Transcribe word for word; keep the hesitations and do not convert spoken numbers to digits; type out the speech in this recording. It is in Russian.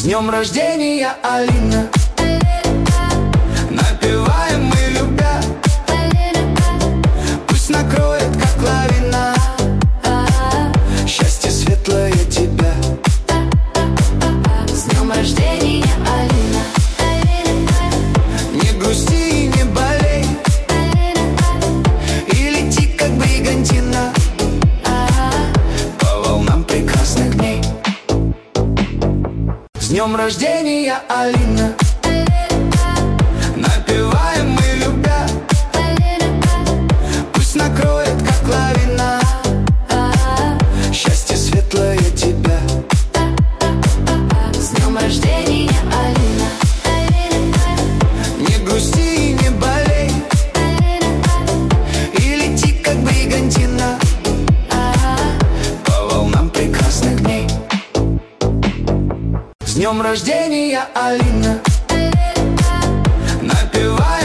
днем рождения, Алина! Напеваем мы, любя, пусть накроет, как лавина, счастье светлое тебя. С днем рождения, Алина! Не грусти и не болей, и лети, как бригантина, по волнам прекрасных дней. С днем рождения, Алина! Напеваем мы, любя, пусть накроет, как лавина, счастье светлое тебя. С днем рождения, Алина! Не грусти и не болей, и лети, как бригантина, по волнам прекрасных дней. С днем рождения, Алина! Напевай.